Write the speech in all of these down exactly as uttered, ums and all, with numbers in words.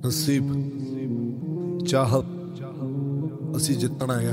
ਨਸੀਬ ਚਾਹਤ ਅਸੀਂ ਜਿੱਤਣਾ ਆ,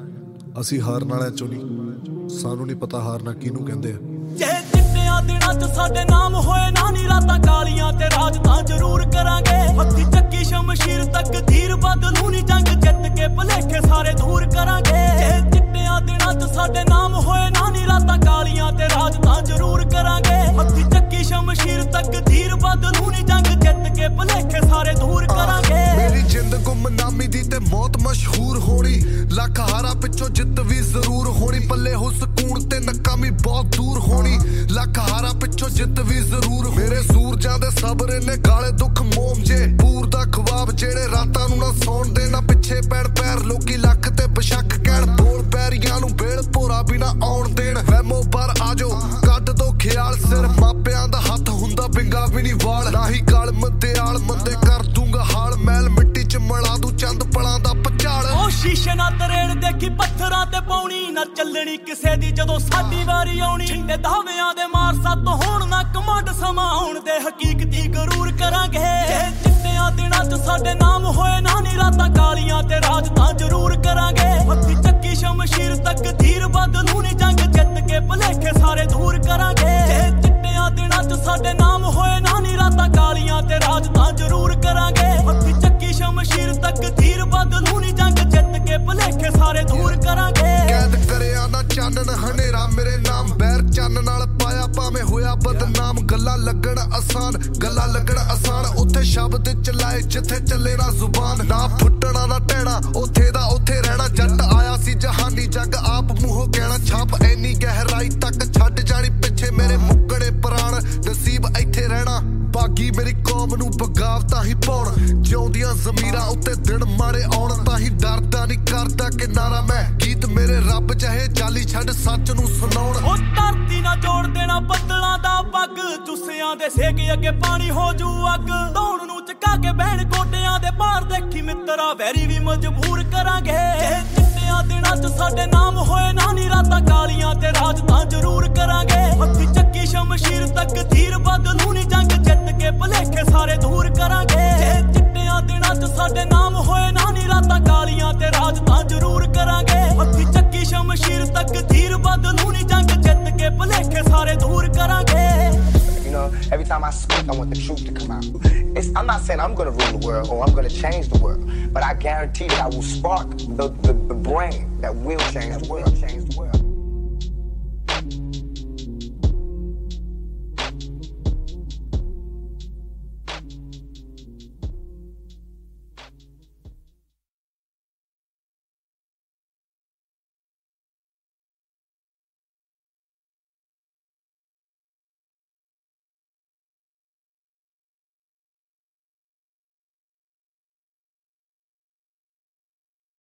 ਅਸੀਂ ਹਾਰਨ ਵਾਲਿਆਂ ਚੋਂ ਨਹੀਂ। ਸਾਨੂੰ ਨਹੀਂ ਪਤਾ ਹਾਰਨਾ ਕਿਹਨੂੰ ਕਹਿੰਦੇ ਆ। ਜੇ ਚਿੱਟਿਆਂ ਦਿਨਾਂ 'ਚ ਸਾਡੇ ਨਾਮ ਹੋਏ ਨਾ ਨੀ ਰਾਤਾਂ ਕਾਲੀਆਂ ਤੇ ਰਾਜ ਤਾਂ ਜ਼ਰੂਰ ਕਰਾਂਗੇ। ਹੱਥੀ ਚੱਕੀ ਸ਼ਮਸ਼ੀਰ ਤੱਕ ਧੀਰ ਬਦਲੂ ਨੀ ਜੰਗ ਜਿੱਤ ਕੇ ਭਲੇਖੇ ਸਾਰੇ ਦੂਰ ਕਰਾਂਗੇ। ਜੇ ਚਿੱਟਿਆਂ ਦਿਨਾਂ 'ਚ ਸਾਡੇ ਨਾਮ ਹੋਏ ਨਾ ਨੀ ਰਾਤਾਂ ਕਾਲੀਆਂ ਤੇ ਰਾਜ ਤਾਂ ਜ਼ਰੂਰ ਕਰਾਂਗੇ। ਹੱਥੀ ਚੱਕੀ ਸ਼ਮਸ਼ੀਰ ਤੱਕ ਧੀਰ ਬਦਲੂ ਨੀ ਜੰਗ ਜਿੱਤ ਕੇ ਭਲੇਖੇ ਸਾਰੇ ਦੂਰ ਕਰਾਂਗੇ। ਮੇਰੀ ਜਿੰਦ ਗੁੰਮਨਾਮੀ ਦੀ ਤੇ ਮੌਤ ਮਸ਼ਹੂਰ ਹੋਣੀ, ਲੱਖ ਹਾਰਾਂ ਪਿੱਛੋਂ ਜਿੱਤ ਵੀ ਜ਼ਰੂਰ ਹੋਣੀ। ਪੱਲੇ ਹੋ ਸਕੂਨ ਤੇ ਨਾਕਾਮੀ ਬਹੁਤ ਦੂਰ ਹੋਣੀ, ਲੱਖ ਹਾਰਾਂ ਪਿੱਛੋਂ ਜਿੱਤ ਵੀ ਜ਼ਰੂਰ। ਮੇਰੇ ਸੂਰਜਾਂ ਦੇ ਸਬਰ ਨੇ ਗਾਲੇ ਦੁੱਖ ਮੋਮ ਜੇ ਪੂਰ ਦਾ ਖਵਾਬ ਜਿਹੜੇ ਰਾਤਾਂ ਨੂੰ ਨਾ ਸੌਣ ਦੇ ਨਾ ਪਿੱਛੇ ਪੈਣ ਪੈਰ ਲੋਕੀ ਲੱਖ ਤੇ ਬਸ਼ੱਕ ਕਹਿਣ। ਬੋਲ ਪੈਰੀਆਂ ਨੂੰ ਵੇਲ ਭੋਰਾ ਵੀ ਨਾ ਆਉਣ ਦੇਣ। ਵਹਿਮੋ ਪਰ ਆਜੋ ਕੱਢ ਦੋ ਖਿਆਲ, ਸਿਰ ਮਾਪਿਆਂ ਦਾ ਹੱਥ ਹੁੰਦਾ ਬਿੰਗਾ ਵੀ ਨਹੀਂ ਵਾਲ। ਨਾ ਹੀ ਗਲ ਮਦਿਆਲ ਮੰਦੇ ਕਰ ਦੂੰਗਾ ਹਾਲ, ਮੈਲ ਮਿੱਟੀ ਚ ਮਲਾ ਦੂ ਚੰਦ ਪਲਾਂ ਦਾ ਪਚਾਲ। ਉਹ ਸ਼ੀਸ਼ੇ ਨਾ ਤਰੇੜ ਦੇਖੀ ਪੱਥਰਾਂ ਤੇ ਪਾਉਣੀ ਨਾ ਚੱਲਣੀ ਕਿਸੇ ਦੀ ਜਦੋਂ ਸਾਡੀ ਵਾਰੀ ਆਉਣੀ। ਛਿੰਡੇ ਦਾਅਵਿਆਂ ਦੇ ਮਾਰ ਸੱਤ ਹੋਣ ਨਾ ਕਮੰਡ ਸਮਾਂ ਆਉਣ ਦੇ ਹਕੀਕਤੀ ਗਰੂਰ ਕਰਾਂਗੇ। ਜੇ ਚਿੱਟਿਆਂ ਦਿਨਾਂ 'ਚ ਸਾਡੇ ਨਾਮ ਹੋਏ ਨਾ ਨੀ ਰਾਤਾਂ ਕਾਲੀਆਂ ਤੇ ਰਾਜ ਤਾਂ ਜ਼ਰੂਰ ਕਰਾਂਗੇ। ਹੱਥੀ ਚੱਕੀ ਸ਼ਮਸ਼ੀਰ ਤੱਕ ਧੀਰ ਬਦਲੂ ਨੀ ਜੰਗ ਜਿੱਤ ਕੇ ਭਲੇਖੇ ਸਾਰੇ ਦੂਰ ਕਰਾਂਗੇ। ਜੇ ਚਿੱਟਿਆਂ ਦਿਨਾਂ 'ਚ ਸਾਡੇ ਨਾਮ ਹੋਏ ਨਾ ਨੀ ਰਾਤਾਂ ਕਾਲੀਆਂ ਤੇ ਰਾਜ ਤਾਂ ਜ਼ਰੂਰ ਕਰਾਂਗੇ। ਹੱਥੀ ਚੱਕੀ ਸ਼ਮਸ਼ੀਰ ਤੱਕ ਧੀਰ ਬਦਲੂ ਨੀ ਜੰਗ ਜਿੱਤ ਕੇ ਭਲੇਖੇ ਸਾਰੇ ਦੂਰ ਕਰਾਂਗੇ। ਕੈਦ ਕਰਿਆ ਨਾ ਚਾਨਣ ਹਨੇਰਾ ਮੇਰੇ ਨਾਮ ਬੈਰ ਚੰਨ ਨਾਲ ਪਾਇਆ ਭਾਵੇਂ ਹੋਇਆ ਬਦਨਾਮ। ਗੱਲਾਂ ਲੱਗਣ ਆਸਾਨ ਗੱਲਾਂ ਲੱਗਣ ਆਸਾਨ, ਉੱਥੇ ਸ਼ਬਦ ਚਲਾਏ ਜਿੱਥੇ ਚੱਲੇ ਨਾ ਜ਼ੁਬਾਨ। ਨਾ ਫੁੱਟਣਾ ਨਾ ਟਹਿਣਾ ਉੱਥੇ ਦਾ ਉੱਥੇ ਰਹਿਣਾ। ਜੱਟ ਆਇਆ ਸੀ ਜਹਾਨੀ ਜੱਗ ਆਪ ਮੂੰਹੋਂ ਕਹਿਣਾ। ਛਾਪ ਐਨੀ ਗਹਿਰਾਈ ਤੱਕ ਛੱਡ ਜਾਣੀ ਪਿੱਛੇ ਮੇਰੇ ਮੁੱਕਣੇ ਪ੍ਰਾਣ, ਨਸੀਬ ਇੱਥੇ ਰਹਿਣਾ। ਬਾਗੀ ਮੇਰੀ ਕੌਮ ਨੂੰ ਬਗਾਵਤਾਂ ਹੀ ਪਾਉਣ, ਜਿਉਂਦੀਆਂ ਜ਼ਮੀਰਾਂ ਉੱਤੇ ਦਿਨ ਮਾੜੇ ਆਉਣ। ਤਾਂ ਹੀ ਡਰਦਾ ਨਹੀਂ ਕਰਦਾ ਕਿਨਾਰਾ ਮੈਂ, ਗੀਤ ਮੇਰੇ ਰੱਬ ਚਾਹੇ ਜਾਲੀ ਛੱਡ ਸੱਚ ਨੂੰ ਸੁਣਾਉਣ। ਉਹ ਧਰਤੀ ਨਾ ਜੋੜ ਦੇਣਾ ਬੱਦਲਾਂ ਦਾ ਪੱਗ, ਚੁੱਸਿਆਂ ਦੇ ਸੇਕ ਅੱਗੇ ਪਾਣੀ ਹੋ ਜੂ ਅੱਗ। ਧੌਣ ਨੂੰ ਚਕਾ ਕੇ ਬਹਿਣ ਗੋਡਿਆਂ ਦੇ ਭਾਰ ਦੇਖੀ ਮਿੱਤਰਾ ਵੈਰੀ ਵੀ ਮਜਬੂਰ ਕਰਾਂਗੇ। ਚਿੱਟਿਆਂ ਦਿਨਾਂ 'ਚ ਸਾਡੇ ਨਾਮ ਹੋਏ ਨਾ ਨੀ ਰਾਤਾਂ ਕਾਲੀਆਂ ਤੇ ਰਾਜ ਤਾਂ ਜ਼ਰੂਰ ਕਰਾਂਗੇ। ਹੱਥੀ ਚੱਕੀ ਸ਼ਮਸ਼ੀਰ ਤੱਕ ਧੀਰ ਬਦਲੂ ਨੀ ਜੰਗ ਜਿੱਤ ਕੇ ਭਲੇਖੇ ਸਾਰੇ ਦੂਰ ਕਰਾਂਗੇ। ਜੇ ਚਿੱਟਿਆਂ ਦਿਨਾਂ 'ਚ ਸਾਡੇ ਨਾਮ ਹੋਏ ਨਾ ਨੀ ਰਾਤਾਂ ਕਾਲੀਆਂ ਤੇ ਰਾਜ ਤਾਂ ਜ਼ਰੂਰ ਕਰਾਂਗੇ। ਹੱਥੀ ਚੱਕੀ ਸ਼ਮਸ਼ੀਰ ਤੱਕ ਧੀਰ ਬਦਲੂ ਨੀ ਜੰਗ ਜਿੱਤ ਕੇ ਭਲੇਖੇ ਸਾਰੇ ਦੂਰ ਕਰਾਂਗੇ। You know, every time I speak, I want the truth to come out. It's, I'm not saying I'm going to rule the world or I'm going to change the world, but I guarantee that I will spark the, the, the brain that will change the world. Change the world.